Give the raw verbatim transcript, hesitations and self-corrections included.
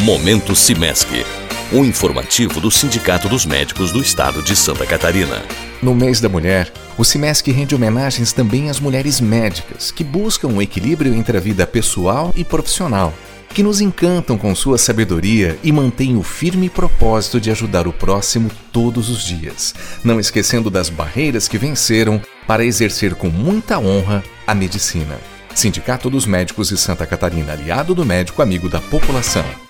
Momento Simesc, o informativo do Sindicato dos Médicos do Estado de Santa Catarina. No mês da mulher, o Simesc rende homenagens também às mulheres médicas que buscam um equilíbrio entre a vida pessoal e profissional, que nos encantam com sua sabedoria e mantêm o firme propósito de ajudar o próximo todos os dias, não esquecendo das barreiras que venceram para exercer com muita honra a medicina. Sindicato dos Médicos de Santa Catarina, aliado do médico amigo da população.